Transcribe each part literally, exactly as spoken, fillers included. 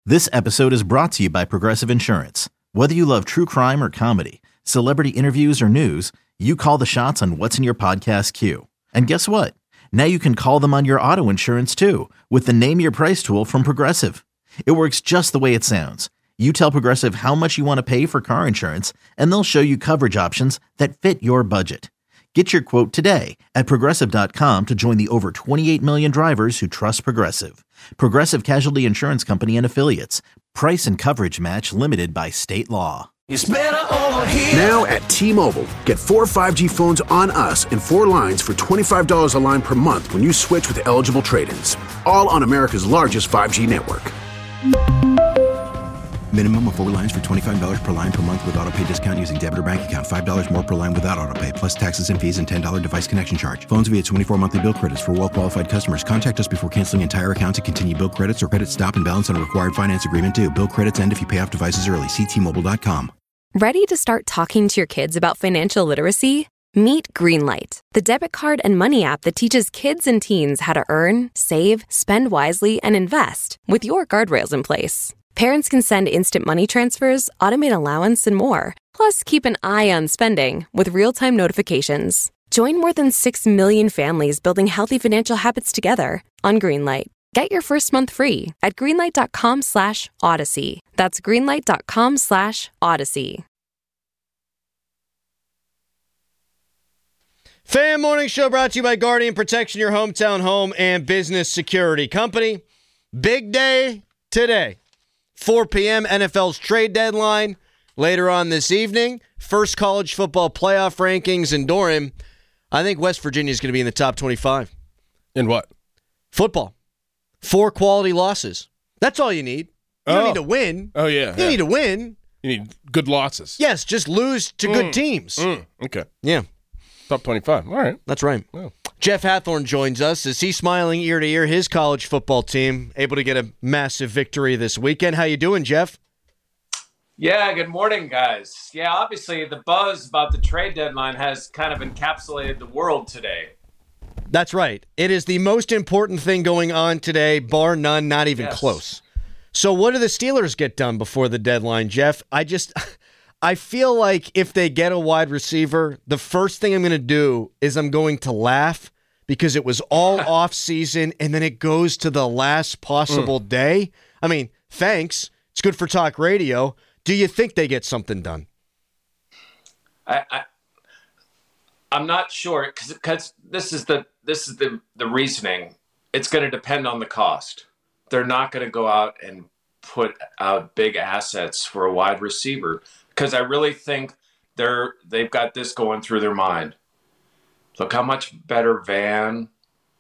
This episode is brought to you by Progressive Insurance. Whether you love true crime or comedy, celebrity interviews or news, you call the shots on what's in your podcast queue. And guess what? Now you can call them on your auto insurance too with the Name Your Price tool from Progressive. It works just the way it sounds. You tell Progressive how much you want to pay for car insurance, and they'll show you coverage options that fit your budget. Get your quote today at Progressive dot com to join the over twenty-eight million drivers who trust Progressive. Progressive Casualty Insurance Company and Affiliates. Price and coverage match limited by state law. It's better over here. Now at T-Mobile, get four five G phones on us and four lines for twenty-five dollars a line per month when you switch with eligible trade-ins. All on America's largest five G network. Minimum of four lines for twenty-five dollars per line per month with autopay discount using debit or bank account. five dollars more per line without autopay, plus taxes and fees and ten dollars device connection charge. Phones via twenty-four monthly bill credits for well-qualified customers. Contact us before canceling entire account to continue bill credits or credit stop and balance on a required finance agreement due. Bill credits end if you pay off devices early. See T Mobile dot com. Ready to start talking to your kids about financial literacy? Meet Greenlight, the debit card and money app that teaches kids and teens how to earn, save, spend wisely, and invest with your guardrails in place. Parents can send instant money transfers, automate allowance, and more. Plus, keep an eye on spending with real-time notifications. Join more than six million families building healthy financial habits together on Greenlight. Get your first month free at greenlight.com slash odyssey. That's greenlight.com slash odyssey. Fan Morning Show brought to you by Guardian Protection, your hometown home and business security company. Big day today. four p.m. N F L's trade deadline. Later on this evening, first college football playoff rankings in Durham. I think West Virginia is going to be in the top twenty-five. In what? Football. Four quality losses. That's all you need. You oh. don't need to win. Oh, yeah. You yeah. need to win. You need good losses. Yes, just lose to mm. good teams. Mm. Okay. Yeah. Top twenty-five. All right. That's right. Oh. Jeff Hathorn joins us. Is he smiling ear to ear? His college football team able to get a massive victory this weekend. How you doing, Jeff? Yeah, good morning, guys. Yeah, obviously the buzz about the trade deadline has kind of encapsulated the world today. That's right. It is the most important thing going on today, bar none, not even yes. close. So what do the Steelers get done before the deadline, Jeff? I just, I feel like if they get a wide receiver, the first thing I'm going to do is I'm going to laugh because it was all off season and then it goes to the last possible mm. day. I mean, thanks. It's good for talk radio. Do you think they get something done? I, I I'm not sure because this is the this is the the reasoning. It's going to depend on the cost. They're not going to go out and put out big assets for a wide receiver because I really think they're they've got this going through their mind. Look how much better Van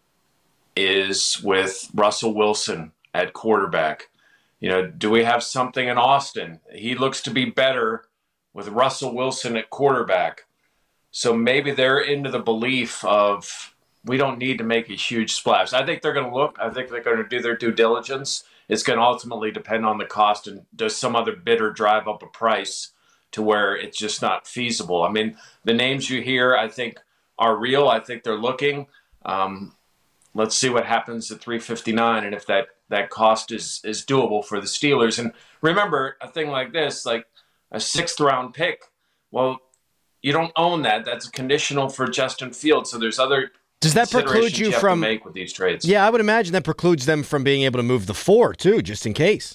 is with Russell Wilson at quarterback. You know, do we have something in Austin? He looks to be better with Russell Wilson at quarterback. So maybe they're into the belief of we don't need to make a huge splash. I think they're going to look. I think they're going to do their due diligence. It's going to ultimately depend on the cost and does some other bidder drive up a price to where it's just not feasible. I mean, the names you hear, I think, are real. I think they're looking. Um, let's see what happens at three fifty-nine and if that, that cost is, is doable for the Steelers. And remember, a thing like this, like a sixth round pick, well, you don't own that. That's conditional for Justin Fields. So there's other Does that preclude you, you have from to make with these trades? Yeah, I would imagine that precludes them from being able to move the four too, just in case.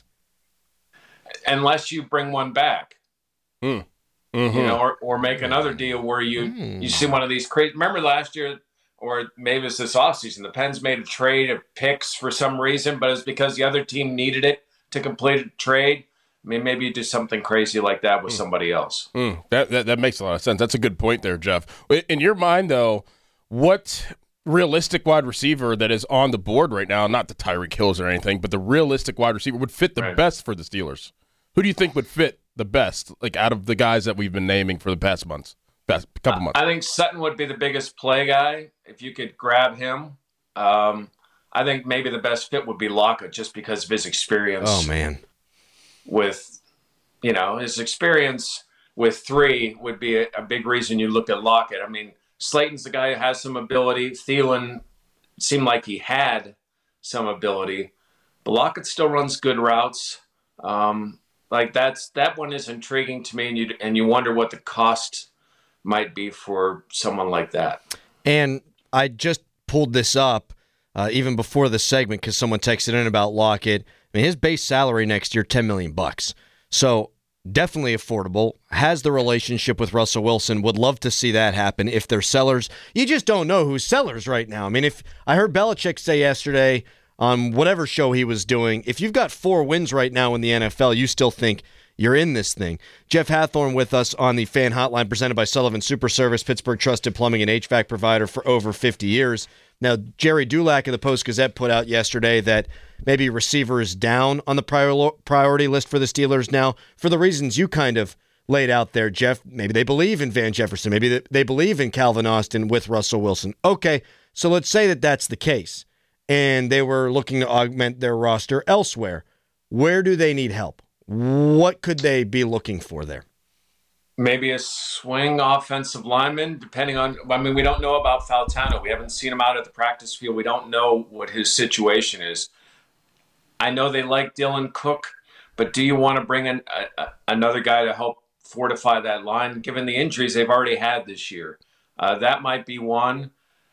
Unless you bring one back, mm. mm-hmm. you know, or, or make another deal where you mm. you see one of these crazy. Remember last year, or maybe it's this offseason, the Pens made a trade of picks for some reason, but it's because the other team needed it to complete a trade. I mean, maybe you do something crazy like that with mm. somebody else. Mm. That, that that makes a lot of sense. That's a good point there, Jeff. In your mind, though, what realistic wide receiver that is on the board right now, not the Tyreek Hills or anything, but the realistic wide receiver would fit the right. best for the Steelers? Who do you think would fit the best, like out of the guys that we've been naming for the past months, past couple months? I think Sutton would be the biggest play guy if you could grab him. Um, I think maybe the best fit would be Lockett just because of his experience. Oh, man. With, you know, his experience with three would be a, a big reason you look at Lockett. I mean, Slayton's the guy who has some ability. Thielen seemed like he had some ability. But Lockett still runs good routes. Um, like that's that one is intriguing to me, and you and you wonder what the cost might be for someone like that. And I just pulled this up uh, even before the segment because someone texted in about Lockett. I mean, his base salary next year, ten million bucks. So definitely affordable. Has the relationship with Russell Wilson. Would love to see that happen if they're sellers. You just don't know who's sellers right now. I mean, if I heard Belichick say yesterday on whatever show he was doing, if you've got four wins right now in the N F L, you still think you're in this thing. Jeff Hathorn with us on the Fan Hotline presented by Sullivan Super Service, Pittsburgh trusted plumbing and H V A C provider for over fifty years. Now, Jerry Dulac of the Post-Gazette put out yesterday that maybe receiver is down on the prior- priority list for the Steelers now for the reasons you kind of laid out there, Jeff. Maybe they believe in Van Jefferson. Maybe they believe in Calvin Austin with Russell Wilson. Okay, so let's say that that's the case, and they were looking to augment their roster elsewhere. Where do they need help? What could they be looking for there? Maybe a swing offensive lineman, depending on, I mean, we don't know about Fautano. We haven't seen him out at the practice field. We don't know what his situation is. I know they like Dylan Cook, but do you want to bring in a, a, another guy to help fortify that line, given the injuries they've already had this year? Uh, that might be one.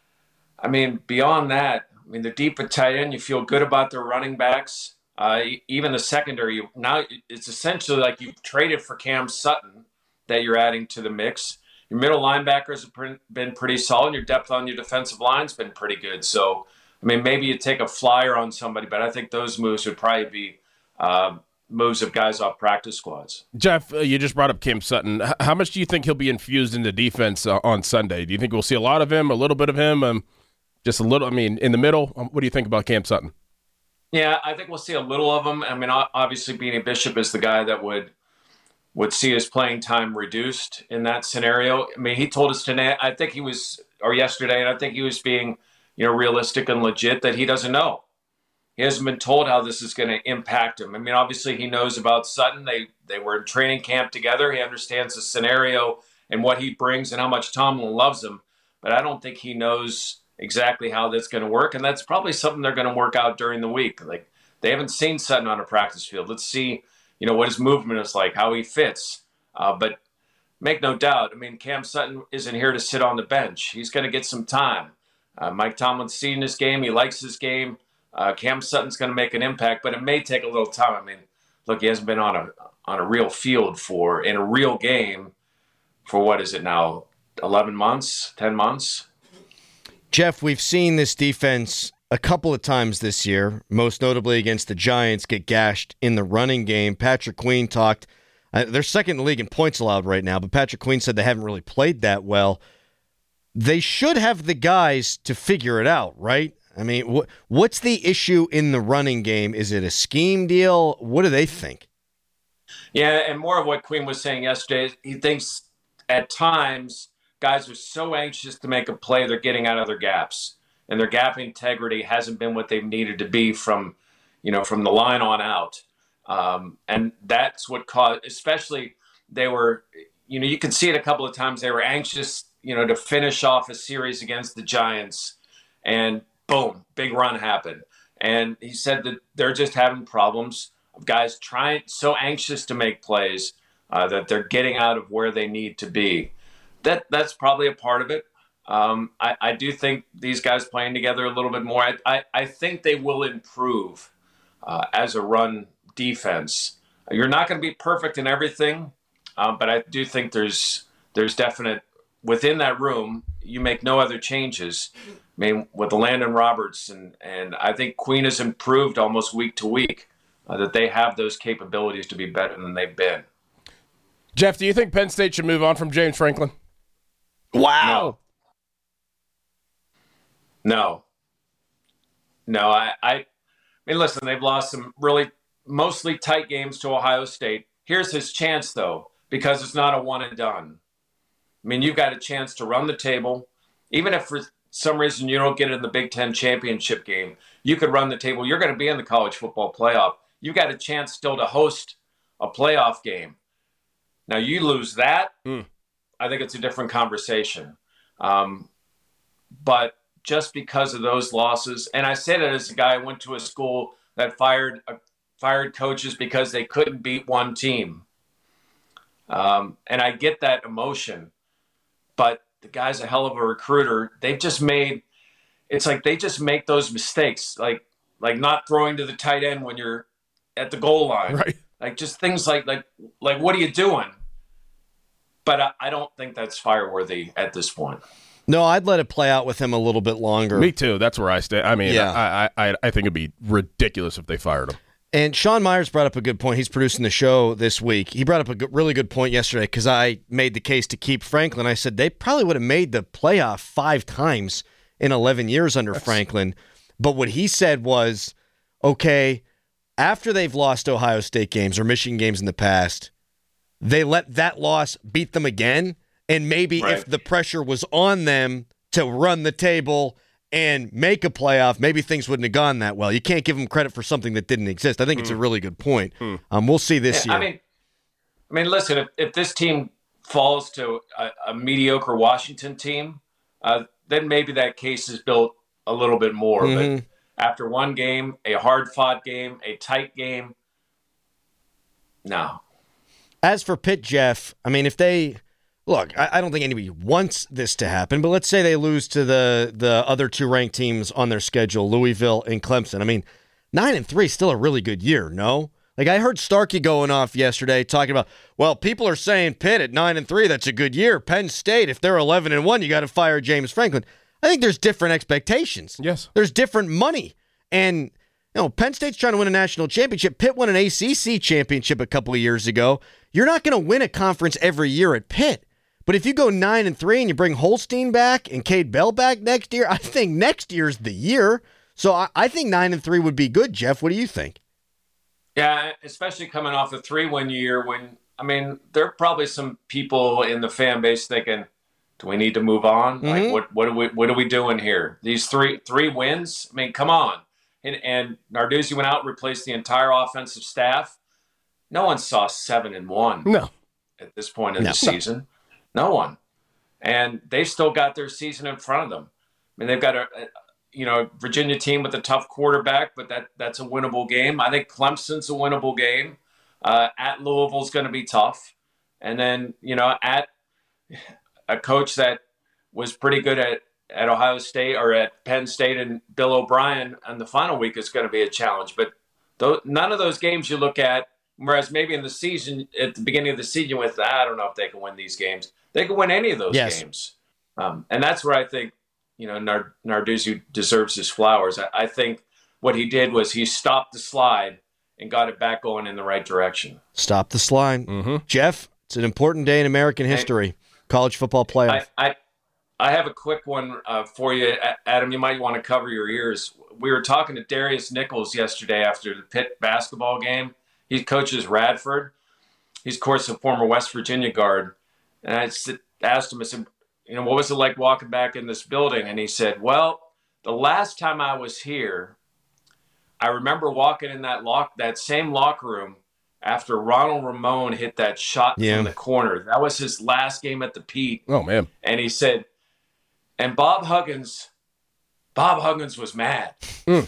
I mean, beyond that, I mean, they're deep at tight end. You feel good about their running backs. Uh, even the secondary, now it's essentially like you've traded for Cam Sutton that you're adding to the mix. Your middle linebackers have been pretty solid. Your depth on your defensive line's been pretty good. So, I mean, maybe you take a flyer on somebody, but I think those moves would probably be uh, moves of guys off practice squads. Jeff, uh, you just brought up Cam Sutton. H- how much do you think he'll be infused into defense uh, on Sunday? Do you think we'll see a lot of him, a little bit of him, um, just a little, I mean, in the middle? Um, what do you think about Cam Sutton? Yeah, I think we'll see a little of him. I mean, obviously, Beanie Bishop is the guy that would would see his playing time reduced in that scenario. I mean, he told us today, I think he was, or yesterday, and I think he was being, you know, realistic and legit that he doesn't know. He hasn't been told how this is going to impact him. I mean, obviously, he knows about Sutton. They they were in training camp together. He understands the scenario and what he brings and how much Tomlin loves him. But I don't think he knows exactly how that's going to work, and that's probably something they're going to work out during the week. Like, they haven't seen Sutton on a practice field. Let's see, you know, what his movement is like, how he fits. Uh, but make no doubt, I mean, Cam Sutton isn't here to sit on the bench. He's going to get some time. Uh, Mike Tomlin's seen his game. He likes his game. Uh, Cam Sutton's going to make an impact, but it may take a little time. I mean, look, he hasn't been on a on a real field for in a real game for what is it now, eleven months, ten months. Jeff, we've seen this defense a couple of times this year, most notably against the Giants, get gashed in the running game. Patrick Queen talked. Uh, they're second in the league in points allowed right now, but Patrick Queen said they haven't really played that well. They should have the guys to figure it out, right? I mean, wh- what's the issue in the running game? Is it a scheme deal? What do they think? Yeah, and more of what Queen was saying yesterday, he thinks at times guys are so anxious to make a play, they're getting out of their gaps. And their gap integrity hasn't been what they've needed to be from, you know, from the line on out. Um, and that's what caused, especially they were, you know, you could see it a couple of times. They were anxious, you know, to finish off a series against the Giants, and boom, big run happened. And he said that they're just having problems of guys trying, so anxious to make plays uh, that they're getting out of where they need to be. That that's probably a part of it. Um, I, I do think these guys playing together a little bit more. I I, I think they will improve uh, as a run defense. You're not going to be perfect in everything, uh, but I do think there's there's definite within that room. You make no other changes. I mean, with the Landon Roberts and and I think Queen has improved almost week to week. Uh, that they have those capabilities to be better than they've been. Jeff, do you think Penn State should move on from James Franklin? Wow. No. No, I, I, I mean, listen, they've lost some really mostly tight games to Ohio State. Here's his chance, though, because it's not a one and done. I mean, you've got a chance to run the table. Even if for some reason you don't get in the Big Ten championship game, you could run the table. You're going to be in the college football playoff. You've got a chance still to host a playoff game. Now, you lose that, mm. I think it's a different conversation. Um, but just because of those losses, and I say that as a guy who went to a school that fired a fired coaches because they couldn't beat one team. Um, and I get that emotion, but the guy's a hell of a recruiter. They've just made, it's like they just make those mistakes, like like not throwing to the tight end when you're at the goal line. Right. Like just things like, like, like what are you doing? But I, I don't think that's fire-worthy at this point. No, I'd let it play out with him a little bit longer. Me too. That's where I stay. I mean, Yeah. I, I, I think it'd be ridiculous if they fired him. And Sean Myers brought up a good point. He's producing the show this week. He brought up a good, really good point yesterday because I made the case to keep Franklin. I said they probably would have made the playoff five times in eleven years under That's... Franklin. But what he said was, okay, after they've lost Ohio State games or Michigan games in the past, they let that loss beat them again. And maybe right. if the pressure was on them to run the table and make a playoff, maybe things wouldn't have gone that well. You can't give them credit for something that didn't exist. I think mm. it's a really good point. Mm. Um, we'll see this yeah, year. I mean, I mean, listen, if, if this team falls to a, a mediocre Washington team, uh, then maybe that case is built a little bit more. Mm-hmm. But after one game, a hard-fought game, a tight game, no. As for Pitt, Jeff, I mean, if they – look, I, I don't think anybody wants this to happen, but let's say they lose to the the other two ranked teams on their schedule, Louisville and Clemson. I mean, nine and three is still a really good year, no? Like I heard Starkey going off yesterday talking about, well, people are saying Pitt at nine and three, that's a good year. Penn State, if they're eleven and one, you got to fire James Franklin. I think there's different expectations. Yes, there's different money, and you know, Penn State's trying to win a national championship. Pitt won an A C C championship a couple of years ago. You're not going to win a conference every year at Pitt. But if you go nine and three and you bring Holstein back and Cade Bell back next year, I think next year's the year. So I, I think nine and three would be good. Jeff, what do you think? Yeah, especially coming off a three-win year. When I mean, there are probably some people in the fan base thinking, "Do we need to move on? Mm-hmm. Like, what what are we what are we doing here? These three three wins. I mean, come on." And and Narduzzi went out and replaced the entire offensive staff. No one saw seven and one. No. At this point in no. the season. No one. And they've still got their season in front of them. I mean, they've got a, a you know, Virginia team with a tough quarterback, but that that's a winnable game. I think Clemson's a winnable game. Uh, at Louisville's going to be tough. And then, you know, at a coach that was pretty good at, at Ohio State or at Penn State and Bill O'Brien on the final week is going to be a challenge. But th- none of those games you look at, whereas maybe in the season, at the beginning of the season, with I don't know if they can win these games. They can win any of those yes. games. Um, and that's where I think, you know, Nard- Narduzzi deserves his flowers. I-, I think what he did was he stopped the slide and got it back going in the right direction. Stop the slide. Mm-hmm. Jeff, it's an important day in American history. Hey, college football playoff. I, I, I have a quick one uh, for you, Adam. You might want to cover your ears. We were talking to Darius Nichols yesterday after the Pitt basketball game. He coaches Radford. He's, of course, a former West Virginia guard. And I asked him, I said, you know, what was it like walking back in this building? And he said, well, the last time I was here, I remember walking in that lock, that same locker room after Ronald Ramon hit that shot yeah. from the corner. That was his last game at the Pete. Oh, man. And he said, and Bob Huggins, Bob Huggins was mad. Mm.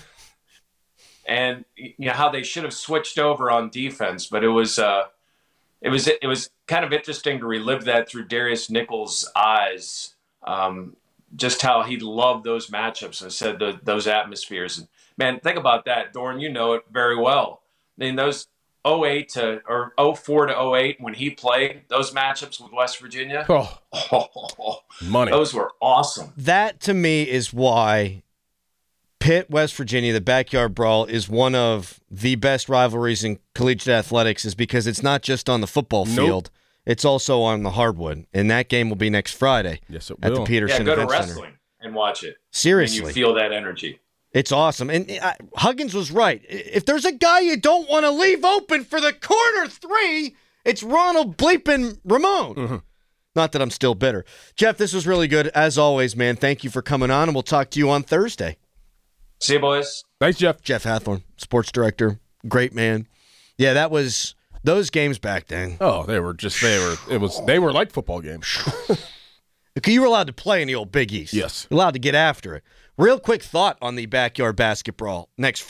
And you know how they should have switched over on defense, but it was uh, it was it was kind of interesting to relive that through Darius Nichols' eyes. Um, just how he loved those matchups and said the, those atmospheres. And man, think about that, Doran. You know it very well. I mean, those oh eight to or oh four to oh eight when he played those matchups with West Virginia. Oh, oh money! Those were awesome. That to me is why Pitt, West Virginia, the backyard brawl is one of the best rivalries in collegiate athletics, is because it's not just on the football nope. field. It's also on the hardwood. And that game will be next Friday. Yes, it at will. the Peterson Yeah, go Event to wrestling Center. And watch it. Seriously. And you feel that energy. It's awesome. And uh, Huggins was right. If there's a guy you don't want to leave open for the corner three, it's Ronald bleeping Ramon. Mm-hmm. Not that I'm still bitter. Jeff, this was really good. As always, man, thank you for coming on, and we'll talk to you on Thursday. See you, boys. Thanks, Jeff. Jeff Hathorn, sports director, great man. Yeah, that was those games back then. Oh, they were just they were it was they were like football games. You were allowed to play in the old Big East. Yes. You're allowed to get after it. Real quick thought on the backyard basketball next Friday.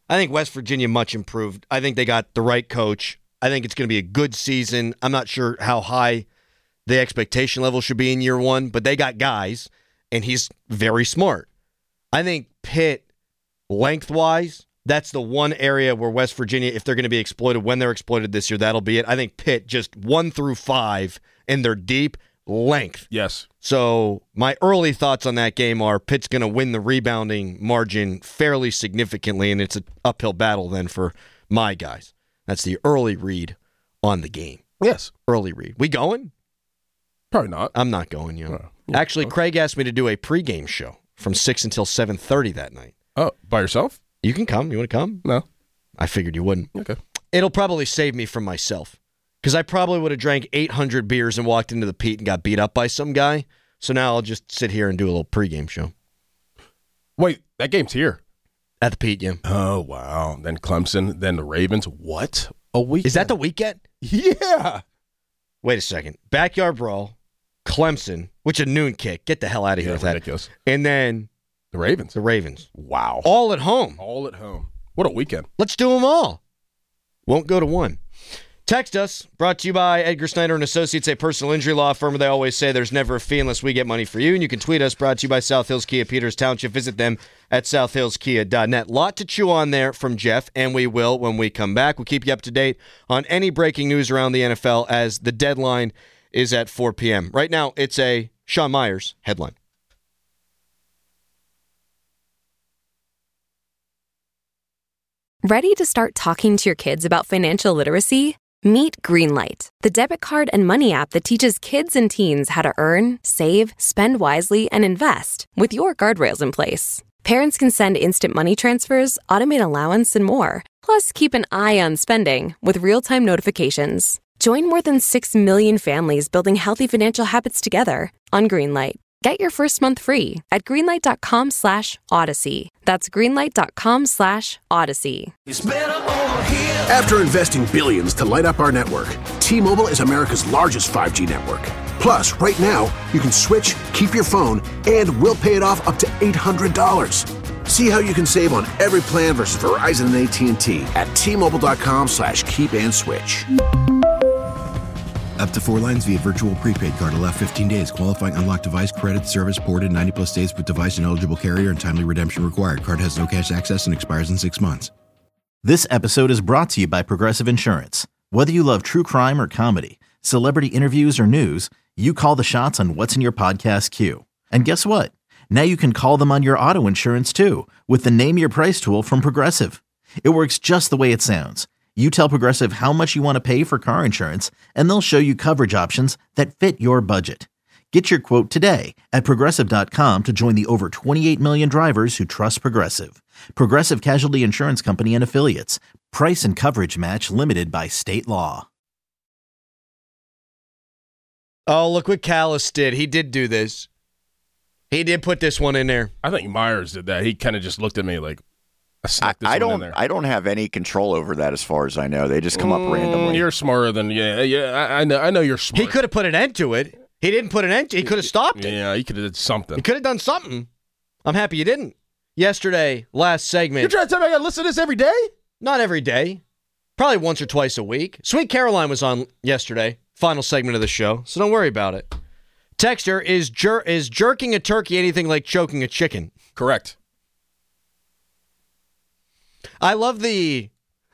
I think West Virginia much improved. I think they got the right coach. I think it's going to be a good season. I'm not sure how high the expectation level should be in year one, but they got guys, and he's very smart. I think Pitt, lengthwise, that's the one area where West Virginia, if they're going to be exploited, when they're exploited this year, that'll be it. I think Pitt, just one through five, and they're deep, length. Yes. So my early thoughts on that game are Pitt's going to win the rebounding margin fairly significantly, and it's an uphill battle then for my guys. That's the early read on the game. Yes. Early read. We going? Probably not. I'm not going, you know. Oh, yeah. Actually, Craig asked me to do a pregame show from six until seven thirty that night. Oh, by yourself? You can come. You want to come? No. I figured you wouldn't. Okay. It'll probably save me from myself, because I probably would have drank eight hundred beers and walked into the Pete and got beat up by some guy. So now I'll just sit here and do a little pregame show. Wait, that game's here. At the Pete, yeah. Oh, wow. Then Clemson, then the Ravens. What? A week? Is that the weekend? Yeah. Wait a second. Backyard Brawl, Clemson, which a noon kick. Get the hell out of here Yeah, with that. ridiculous. And then The Ravens. the Ravens. Wow. All at home. All at home. What a weekend. Let's do them all. Won't go to one. Text us. Brought to you by Edgar Snyder and Associates, a personal injury law firm where they always say there's never a fee unless we get money for you. And you can tweet us. Brought to you by South Hills Kia, Peters Township. Visit them at south hills kia dot net. Lot to chew on there from Jeff, and we will when we come back. We'll keep you up to date on any breaking news around the N F L as the deadline is at four p.m. Right now, it's a Sean Myers headline. Ready to start talking to your kids about financial literacy? Meet Greenlight, the debit card and money app that teaches kids and teens how to earn, save, spend wisely, and invest with your guardrails in place. Parents can send instant money transfers, automate allowance, and more. Plus, keep an eye on spending with real-time notifications. Join more than six million families building healthy financial habits together on Greenlight. Get your first month free at greenlight.com slash odyssey. That's greenlight.com slash odyssey. After investing billions to light up our network, T-Mobile is America's largest five G network. Plus, right now, you can switch, keep your phone, and we'll pay it off up to eight hundred dollars. See how you can save on every plan versus Verizon and A T and T at T-Mobile.com slash keep and switch. Up to four lines via virtual prepaid card. Allow fifteen days. Qualifying unlocked device credit. Service ported ninety plus days with device and eligible carrier and timely redemption required. Card has no cash access and expires in six months. This episode is brought to you by Progressive Insurance. Whether you love true crime or comedy, celebrity interviews or news, you call the shots on what's in your podcast queue. And guess what? Now you can call them on your auto insurance too with the Name Your Price tool from Progressive. It works just the way it sounds. You tell Progressive how much you want to pay for car insurance, and they'll show you coverage options that fit your budget. Get your quote today at Progressive dot com to join the over twenty-eight million drivers who trust Progressive. Progressive Casualty Insurance Company and Affiliates. Price and coverage match limited by state law. Oh, look what Callis did. He did do this. He did put this one in there. I think Myers did that. He kind of just looked at me like, I, snuck this I one don't. in there. I don't have any control over that, as far as I know. They just come up Mm, randomly. You're smarter than yeah, yeah. I, I know. I know you're smart. He could have put an end to it. He didn't put an end to it. He could have stopped it. Yeah, he could have did something. He could have done something. I'm happy you didn't. Yesterday, last segment. You're trying to tell me I got to listen to this every day? Not every day. Probably once or twice a week. Sweet Caroline was on yesterday. Final segment of the show, so don't worry about it. Texter, is jer- is jerking a turkey anything like choking a chicken? Correct. I love the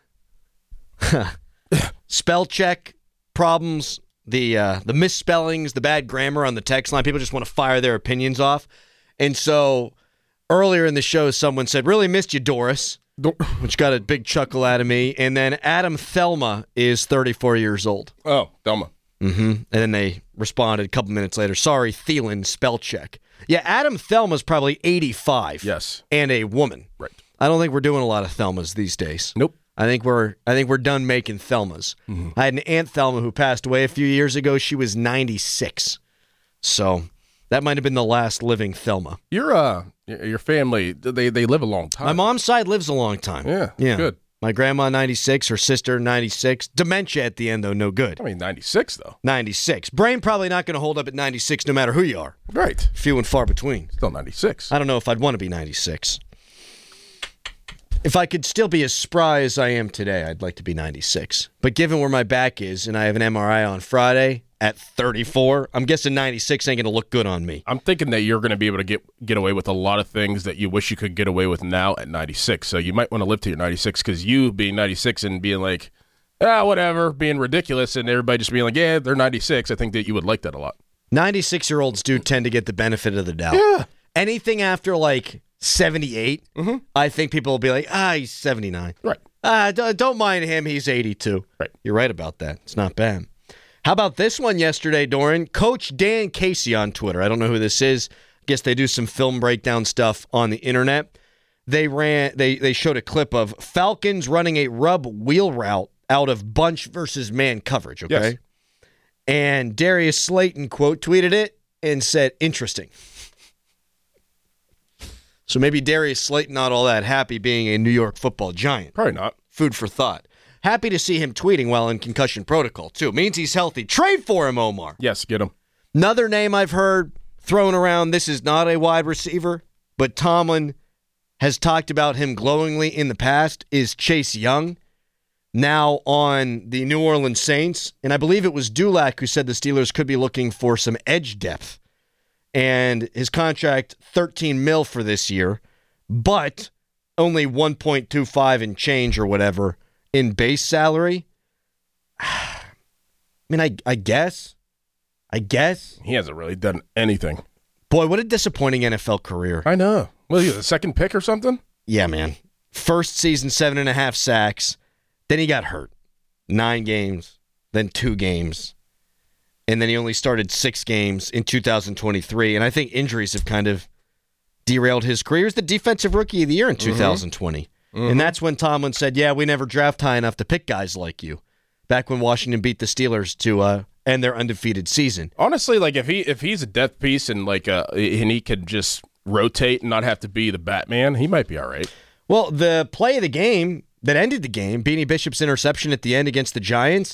spell check problems, the uh, the misspellings, the bad grammar on the text line. People just want to fire their opinions off. And so earlier in the show, someone said, really missed you, Doris, which got a big chuckle out of me. And then Adam Thelma is thirty-four years old. Oh, Thelma. Mm-hmm. And then they responded a couple minutes later, sorry, Thielen, spell check. Yeah, Adam Thelma's probably eighty-five. Yes. And a woman. Right. I don't think we're doing a lot of Thelmas these days. Nope. I think we're I think we're done making Thelmas. Mm-hmm. I had an Aunt Thelma who passed away a few years ago. She was ninety-six. So that might have been the last living Thelma. Your uh your family, they they live a long time. My mom's side lives a long time. Yeah. Yeah. Good. My grandma, ninety-six. Her sister, ninety-six. Dementia at the end, though, no good. I mean, ninety-six, though. ninety-six. Brain probably not going to hold up at ninety-six no matter who you are. Right. Few and far between. Still ninety-six. I don't know if I'd want to be ninety-six. If I could still be as spry as I am today, I'd like to be ninety-six. But given where my back is, and I have an M R I on Friday at thirty-four, I'm guessing ninety-six ain't going to look good on me. I'm thinking that you're going to be able to get get away with a lot of things that you wish you could get away with now at ninety-six. So you might want to live to your ninety-six, because you being ninety-six and being like, ah, whatever, being ridiculous, and everybody just being like, yeah, they're ninety-six, I think that you would like that a lot. ninety-six-year-olds do tend to get the benefit of the doubt. Yeah. Anything after, like, seventy-eight, mm-hmm. I think people will be like, ah, he's seventy-nine. Right. Ah, d- don't mind him, he's eighty-two. Right. You're right about that. It's not bad. How about this one yesterday, Doran? Coach Dan Casey on Twitter. I don't know who this is. I guess they do some film breakdown stuff on the internet. They ran. They they showed a clip of Falcons running a rub wheel route out of bunch versus man coverage, okay? Yes. And Darius Slayton, quote, tweeted it and said, interesting. So maybe Darius Slayton not all that happy being a New York football giant. Probably not. Food for thought. Happy to see him tweeting while in concussion protocol, too. Means he's healthy. Trade for him, Omar. Yes, get him. Another name I've heard thrown around, this is not a wide receiver, but Tomlin has talked about him glowingly in the past, is Chase Young, now on the New Orleans Saints. And I believe it was Dulac who said the Steelers could be looking for some edge depth. And his contract, thirteen mil for this year, but only one point two five in change or whatever in base salary. I mean, I I guess. I guess. He hasn't really done anything. Boy, what a disappointing N F L career. I know. Well, he the second pick or something? Yeah, man. First season, seven and a half sacks. Then he got hurt. Nine games, then two games. And then he only started six games in two thousand twenty-three. And I think injuries have kind of derailed his career. He was the defensive rookie of the year in two thousand twenty. Mm-hmm. And that's when Tomlin said, yeah, we never draft high enough to pick guys like you. Back when Washington beat the Steelers to uh, end their undefeated season. Honestly, like if he if he's a depth piece and like uh, and he could just rotate and not have to be the Batman, he might be all right. Well, the play of the game that ended the game, Beanie Bishop's interception at the end against the Giants,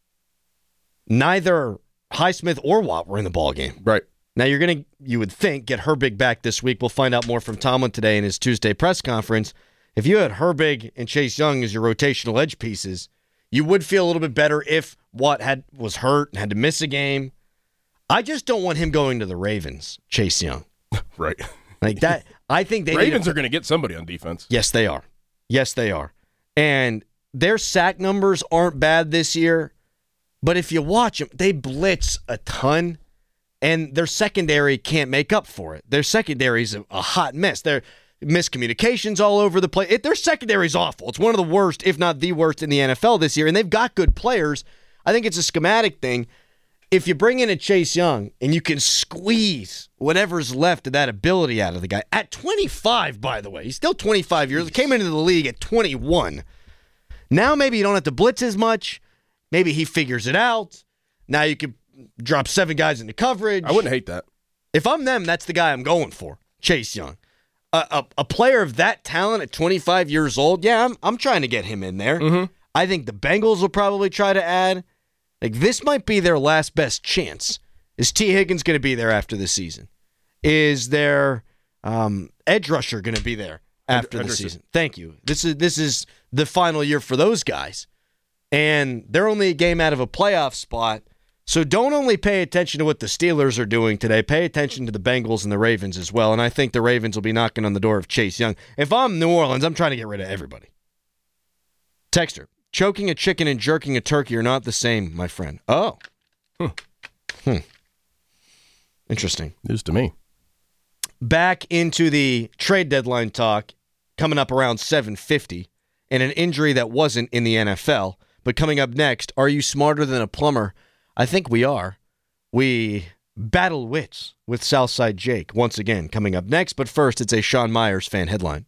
neither Highsmith or Watt were in the ball game. Right. Now you're going to, you would think, get Herbig back this week. We'll find out more from Tomlin today in his Tuesday press conference. If you had Herbig and Chase Young as your rotational edge pieces, you would feel a little bit better if Watt had was hurt and had to miss a game. I just don't want him going to the Ravens, Chase Young. Right. Like that, I think they Ravens need are going to get somebody on defense. Yes, they are. Yes, they are. And their sack numbers aren't bad this year, but if you watch them, they blitz a ton, and their secondary can't make up for it. Their secondary is a, a hot mess. Their miscommunications all over the place. It, their secondary is awful. It's one of the worst, if not the worst, in the N F L this year, and they've got good players. I think it's a schematic thing. If you bring in a Chase Young and you can squeeze whatever's left of that ability out of the guy, at twenty-five, by the way, he's still twenty-five years, came into the league at twenty-one. Now maybe you don't have to blitz as much. Maybe he figures it out. Now you can drop seven guys into coverage. I wouldn't hate that. If I'm them, that's the guy I'm going for, Chase Young. A, a, a player of that talent at twenty-five years old, yeah, I'm, I'm trying to get him in there. Mm-hmm. I think the Bengals will probably try to add. Like, this might be their last best chance. Is T. Higgins going to be there after the season? Is their um, edge rusher going to be there after the season? Thank you. This is this is the final year for those guys. And they're only a game out of a playoff spot. So don't only pay attention to what the Steelers are doing today. Pay attention to the Bengals and the Ravens as well. And I think the Ravens will be knocking on the door of Chase Young. If I'm New Orleans, I'm trying to get rid of everybody. Texter. Choking a chicken and jerking a turkey are not the same, my friend. Oh. Hmm. Hmm. Interesting. News to me. Back into the trade deadline talk, coming up around seven fifty, and an injury that wasn't in the N F L. But coming up next, are you smarter than a plumber? I think we are. We battle wits with Southside Jake once again coming up next. But first, it's a Sean Myers fan headline.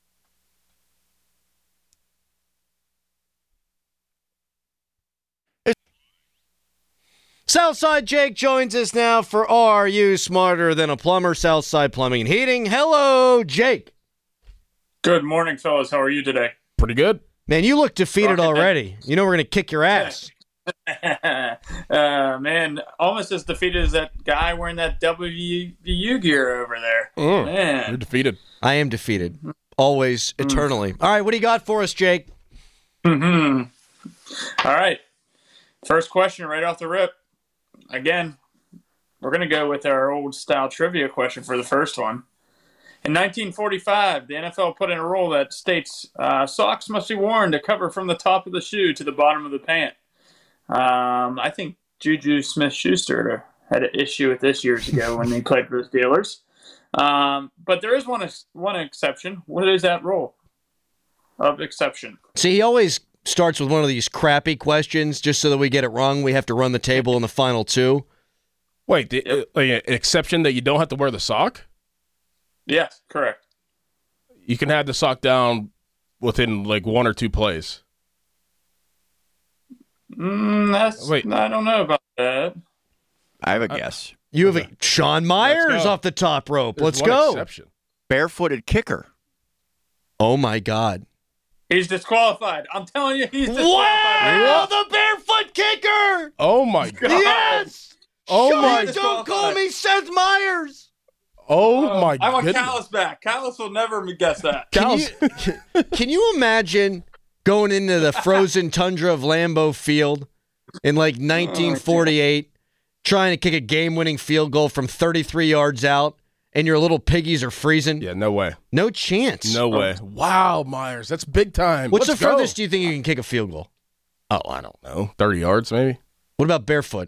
Southside Jake joins us now for Are You Smarter Than a Plumber? Southside Plumbing and Heating. Hello, Jake. Good morning, fellas. How are you today? Pretty good. Man, you look defeated Okay. already. You know we're going to kick your ass. uh, man, almost as defeated as that guy wearing that W V U gear over there. Mm, Man. You're defeated. I am defeated. always, eternally. All right, what do you got for us, Jake? Mm-hmm. All right. First question right off the rip. Again, we're going to go with our old style trivia question for the first one. In nineteen forty-five, the N F L put in a rule that states uh, socks must be worn to cover from the top of the shoe to the bottom of the pant. Um, I think Juju Smith-Schuster had an issue with this years ago when they played for the Steelers. Um, but there is one one exception. What is that rule of exception? See, he always starts with one of these crappy questions just so that we get it wrong. We have to run the table in the final two. Wait, the, uh, like an exception that you don't have to wear the sock? Yes, correct. You can have the sock down within like one or two plays. Mm, that's, Wait. I don't know about that. I have a guess. You have a Sean Myers go. off the top rope. There's Let's one go. Exception. Barefooted kicker. Oh, my God. He's disqualified. I'm telling you, he's disqualified. Wow! The barefoot kicker! Oh my god! Yes! Oh Sean, my! don't call me Seth Myers! Oh Uh, my! I want goodness. Callis back. Callis will never guess that. Can you, can you imagine going into the frozen tundra of Lambeau Field in like nineteen forty-eight, trying to kick a game-winning field goal from thirty-three yards out, and your little piggies are freezing? Yeah, no way. No chance. No way. Wow, Myers, that's big time. What's Let's the go. furthest do you think you can kick a field goal? Oh, I don't know. Thirty yards, maybe. What about barefoot?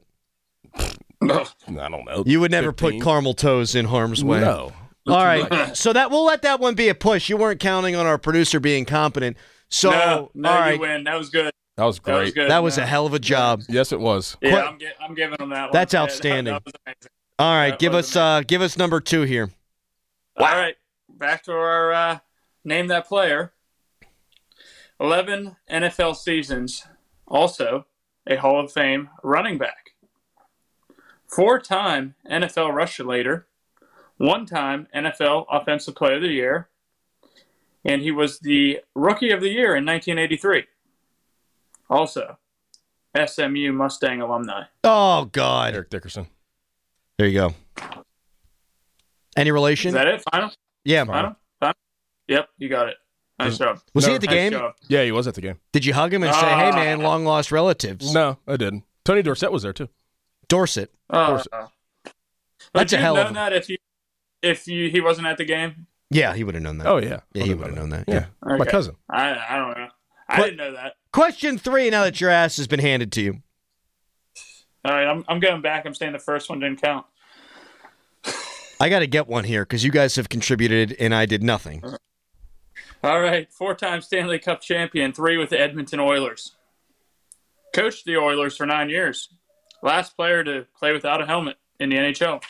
I don't know. You would never fifteen? put caramel toes in harm's way. No. All right, so that we'll let that one be a push. You weren't counting on our producer being competent. So, no, no, all right, you win. That was good. That was great. That was good. that was man. a hell of a job. Yes, it was. Yeah, Qu- I'm, gi- I'm giving him that one. That's Yeah, outstanding. That, that was amazing. All right, That give was us uh, give us number two here. All right, back to our uh, name that player. eleven N F L seasons, also a Hall of Fame running back. Four-time N F L rusher leader, one-time N F L Offensive Player of the Year, and he was the Rookie of the Year in nineteen eighty-three. Also, S M U Mustang alumni. Oh God, Eric Dickerson. there you go. Any relation? Is that it? Final? yeah. Final? Final? Yep, you got it. Nice job. Was he No, at the Nice game? job. Yeah, he was at the game. Did you hug him and say, "Hey, man, long lost relatives"? No, I didn't. Tony Dorsett was there too. Dorset. Uh, That's a would you hell have of known a- that if you if you he wasn't at the game? Yeah, he would have known that. Oh yeah, Yeah, he I'd would have known that. Yeah, Yeah. my Okay. cousin. I I don't know. I What- didn't know that. Question three. Now that your ass has been handed to you, All right, I'm I'm going back. I'm saying the first one didn't count. I got to get one here because you guys have contributed and I did nothing. All right, four-time Stanley Cup champion, three with the Edmonton Oilers. Coached the Oilers for nine years. Last player to play without a helmet in the N H L.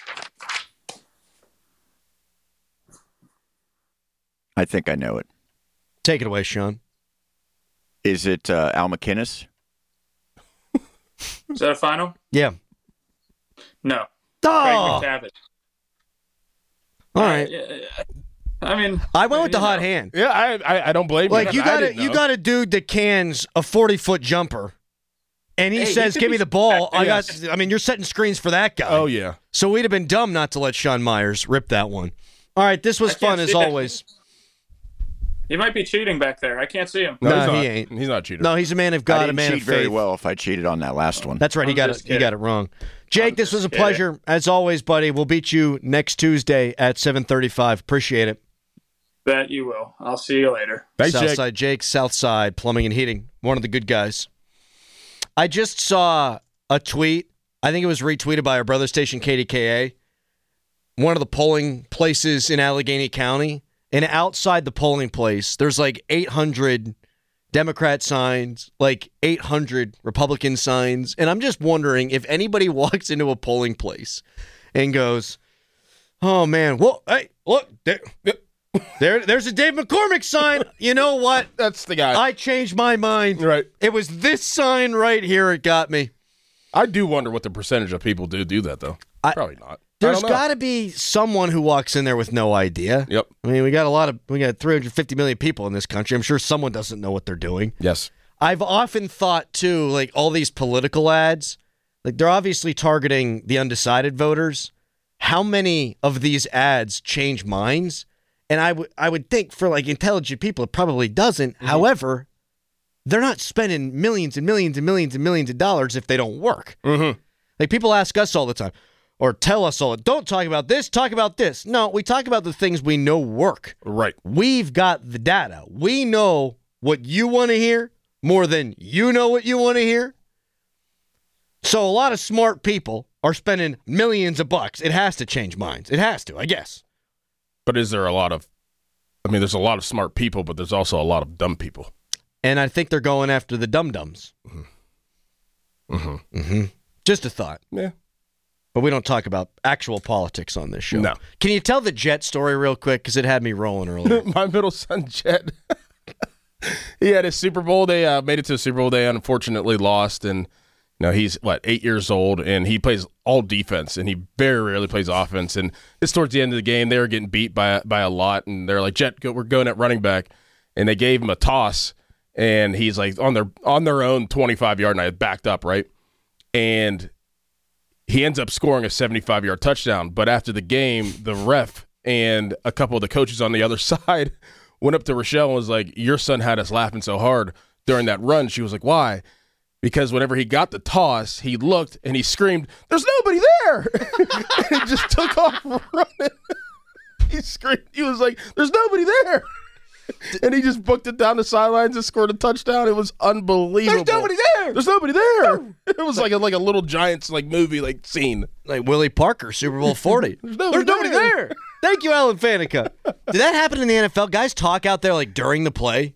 I think I know it. Take it away, Sean. Is it uh, Al McInnes? Is that a final? Yeah. No. Oh, Craig McTavish. all right. Uh, I mean, I went with the you hot know. hand. Yeah, I I, I don't blame Like you. you I got a didn't you know. got a dude that cans a forty foot jumper, and he Hey, he says, could "Give be me the ball." I got. Yes. I mean, you're setting screens for that guy. Oh yeah. So we'd have been dumb not to let Sean Myers rip that one. All right, this was I can't fun as see that. always. He might be cheating back there. I can't see him. No, No, he's he not. ain't. He's not a cheater. No, he's a man of I God, a didn't man cheat of very faith. well if I cheated on that last one. That's right. He I'm got just it. He got it wrong. Jake, I'm this was a just kidding. pleasure as always, buddy. We'll beat you next Tuesday at seven thirty-five. Appreciate it. Bet you will. I'll see you later. Thanks, Jake. Southside Jake, Southside Plumbing and Heating, one of the good guys. I just saw a tweet. I think it was retweeted by our brother station K D K A. One of the polling places in Allegheny County, and outside the polling place, there's like eight hundred Democrat signs, like eight hundred Republican signs, and I'm just wondering if anybody walks into a polling place and goes, "Oh man, well, hey, look, there, there there's a Dave McCormick sign. You know what? That's the guy. I changed my mind. Right. It was this sign right here. It got me." I do wonder what the percentage of people do do that though. I- Probably not. There's I don't know. got to be someone who walks in there with no idea. Yep. I mean, we got a lot of, we got three hundred fifty million people in this country. I'm sure someone doesn't know what they're doing. Yes. I've often thought, too, like all these political ads, like they're obviously targeting the undecided voters. How many of these ads change minds And I would I would think for like intelligent people, it probably doesn't. Mm-hmm. However, they're not spending millions and millions and millions and millions of dollars if they don't work. Mm-hmm. Like people ask us all the time, or tell us all, don't talk about this, talk about this. No, we talk about the things we know work. Right. We've got the data. We know what you want to hear more than you know what you want to hear. So a lot of smart people are spending millions of bucks. It has to change minds. It has to, I guess. But is there a lot of, I mean, there's a lot of smart people, but there's also a lot of dumb people. And I think they're going after the dum-dums. Mm-hmm. Mm-hmm. Mm-hmm. Just a thought. Yeah. But we don't talk about actual politics on this show. No. Can you tell the Jet story real quick? Because it had me rolling earlier. My middle son, Jet, he had his Super Bowl. They uh, made it to the Super Bowl. They unfortunately lost. And, you know, he's, what, eight years old, and he plays all defense, and he very rarely plays offense. And it's towards the end of the game. They were getting beat by, by a lot, and they're like, Jet, go, we're going at running back. And they gave him a toss, and he's like on their on their own twenty-five-yard line, backed up, right? And he ends up scoring a seventy-five-yard touchdown. But after the game, the ref and a couple of the coaches on the other side went up to Rochelle and was like, your son had us laughing so hard during that run. She was like, why? Because whenever he got the toss, he looked and he screamed, there's nobody there. And he just took off running. He screamed. He was like, there's nobody there. And he just booked it down the sidelines and scored a touchdown. It was unbelievable. There's nobody there. There's nobody there. It was like a, like a Little Giants like movie like scene. Like Willie Parker, Super Bowl forty. There's nobody, There's nobody there. there. Thank you, Alan Faneca. Did that happen in the N F L? Guys talk out there like during the play?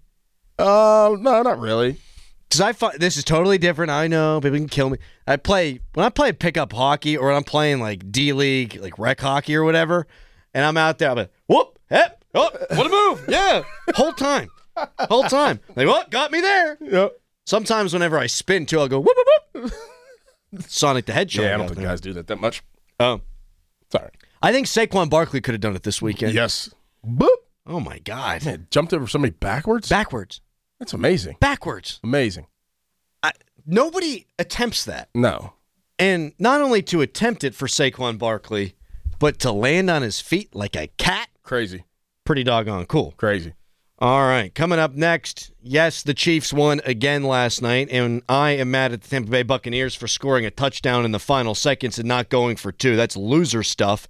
Uh, no, not really. Because I find this is totally different. I know people can kill me. I play when I play pickup hockey or when I'm playing like D League, like rec hockey or whatever, and I'm out there. I'm like, whoop, hep. Oh, what a move. Yeah. Whole time. Whole time. Like, what? Got me there. Yep. Sometimes whenever I spin, too, I'll go, whoop, whoop, whoop. Sonic the Hedgehog. Yeah, I don't think there. guys do that that much. Oh. Sorry. I think Saquon Barkley could have done it this weekend. Yes. Boop. Oh, my God. Man, jumped over somebody backwards? Backwards. That's amazing. Backwards. Amazing. I, nobody attempts that. No. And not only to attempt it for Saquon Barkley, but to land on his feet like a cat. Crazy. Pretty doggone cool. Crazy. All right, coming up next, yes, the Chiefs won again last night, and I am mad at the Tampa Bay Buccaneers for scoring a touchdown in the final seconds and not going for two. That's loser stuff.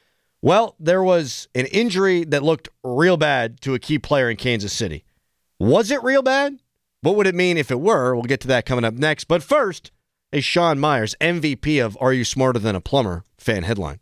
Well, there was an injury that looked real bad to a key player in Kansas City. Was it real bad? What would it mean if it were? We'll get to that coming up next. But first, a Sean Myers, M V P of Are You Smarter Than a Plumber fan headline.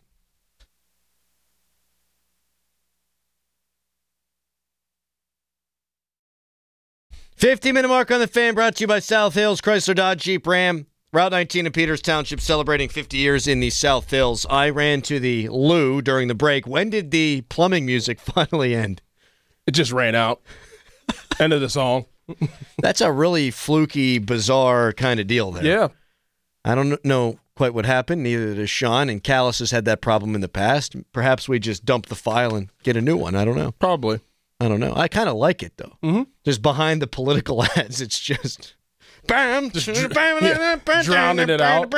fifty-minute mark on the Fan, brought to you by South Hills, Chrysler Dodge Jeep Ram. Route nineteen in Peters Township, celebrating fifty years in the South Hills. I ran to the loo during the break. When did the plumbing music finally end? It just ran out. End of the song. That's a really fluky, bizarre kind of deal there. Yeah. I don't know quite what happened. Neither does Sean, and Callis has had that problem in the past. Perhaps we just dump the file and get a new one. I don't know. Probably. I don't know. I kind of like it, though. Mm-hmm. Just behind the political ads, it's just... Bam, just dr- yeah, drowning it out.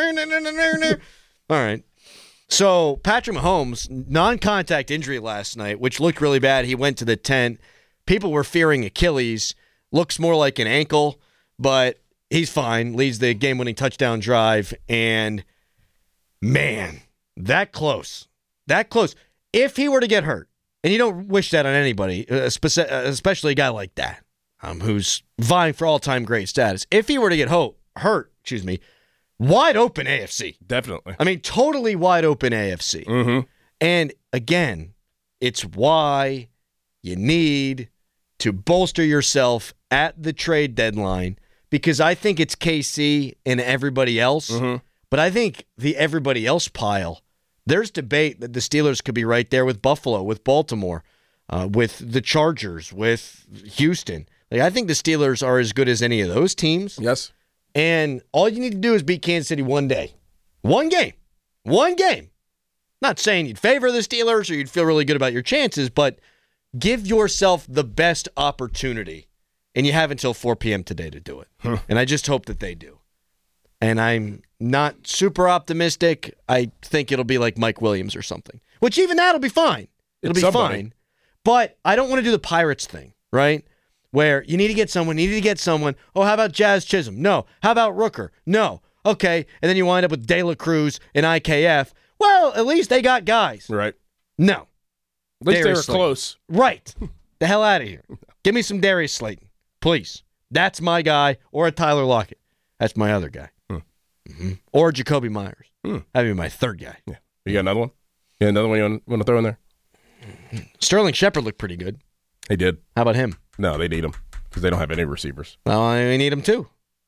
All right. So, Patrick Mahomes, non-contact injury last night, which looked really bad. He went to the tent. People were fearing Achilles. Looks more like an ankle, but he's fine. Leads the game-winning touchdown drive. And, man, that close. That close. If he were to get hurt, and you don't wish that on anybody, especially a guy like that, um, who's vying for all-time great status. If he were to get ho- hurt, excuse me, wide open A F C. Definitely. I mean, totally wide open A F C. Mm-hmm. And, again, it's why you need to bolster yourself at the trade deadline, because I think it's K C and everybody else, mm-hmm. but I think the everybody else pile, there's debate that the Steelers could be right there with Buffalo, with Baltimore, uh, with the Chargers, with Houston. Like, I think the Steelers are as good as any of those teams. Yes. And all you need to do is beat Kansas City one day. One game. One game. Not saying you'd favor the Steelers or you'd feel really good about your chances, but give yourself the best opportunity. And you have until four p.m. today to do it. Huh. And I just hope that they do. And I'm not super optimistic. I think it'll be like Mike Williams or something, which even that'll be fine. It'll It's be somebody. fine. But I don't want to do the Pirates thing, right? Where you need to get someone, you need to get someone. Oh, how about Jazz Chisholm? No. How about Rooker? No. Okay. And then you wind up with De La Cruz and I K F. Well, at least they got guys. Right. No. At least Darius they were Slayton. close. Right. The hell out of here. Give me some Darius Slayton, please. That's my guy. Or a Tyler Lockett. That's my other guy. Hmm. Mm-hmm. Or Jacoby Myers. Hmm. That'd be my third guy. Yeah. You got another one? Yeah, another one you want, want to throw in there? Sterling Shepard looked pretty good. He did. How about him? No, they need him because they don't have any receivers. Well, I need him too.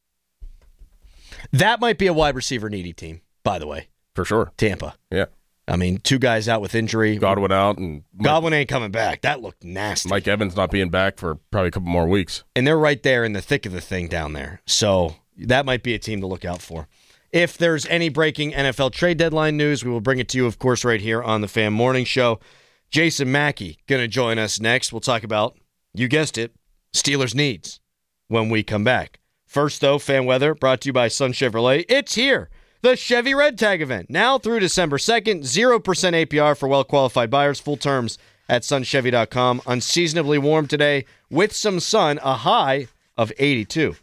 That might be a wide receiver needy team, by the way. For sure. Tampa. Yeah. I mean, two guys out with injury. Godwin out. and Mike, Godwin ain't coming back. That looked nasty. Mike Evans not being back for probably a couple more weeks. And they're right there in the thick of the thing down there. So that might be a team to look out for. If there's any breaking N F L trade deadline news, we will bring it to you, of course, right here on the Fan Morning Show. Jason Mackey going to join us next. We'll talk about, you guessed it, Steelers needs when we come back. First, though, fan weather brought to you by Sun Chevrolet. It's here. The Chevy Red Tag event, now through December second, zero percent A P R for well-qualified buyers. Full terms at sun chevy dot com. Unseasonably warm today with some sun, a high of eighty-two.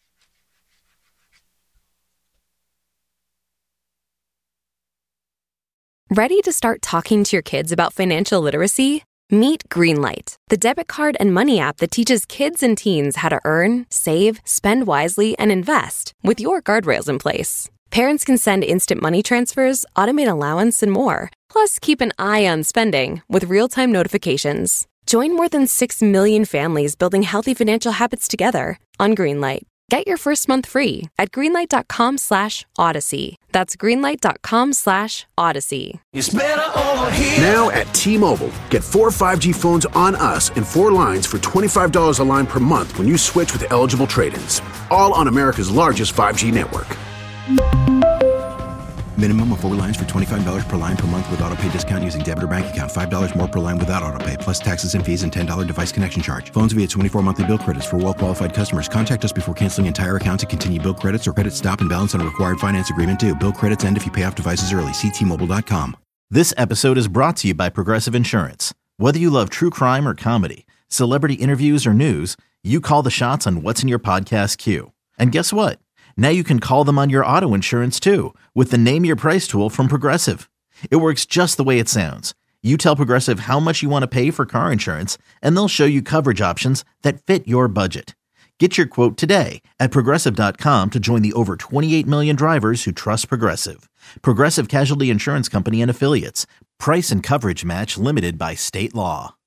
Ready to start talking to your kids about financial literacy? Meet Greenlight, the debit card and money app that teaches kids and teens how to earn, save, spend wisely, and invest with your guardrails in place. Parents can send instant money transfers, automate allowance, and more. Plus, keep an eye on spending with real-time notifications. Join more than six million families building healthy financial habits together on Greenlight. Get your first month free at greenlight.com slash odyssey. That's greenlight.com slash odyssey. It's better over here. Now at T-Mobile, get four five G phones on us and four lines for twenty-five dollars a line per month when you switch with eligible trade-ins. All on America's largest five G network. Minimum of four lines for twenty-five dollars per line per month with auto pay discount using debit or bank account. five dollars more per line without auto pay, plus taxes and fees and ten dollars device connection charge. Phones via twenty-four monthly bill credits for well-qualified customers. Contact us before canceling entire account to continue bill credits or credit stop and balance on a required finance agreement due. Bill credits end if you pay off devices early. See T Mobile dot com. This episode is brought to you by Progressive Insurance. Whether you love true crime or comedy, celebrity interviews or news, you call the shots on what's in your podcast queue. And guess what? Now you can call them on your auto insurance too with the Name Your Price tool from Progressive. It works just the way it sounds. You tell Progressive how much you want to pay for car insurance, and they'll show you coverage options that fit your budget. Get your quote today at progressive dot com to join the over twenty-eight million drivers who trust Progressive. Progressive Casualty Insurance Company and Affiliates. Price and coverage match limited by state law.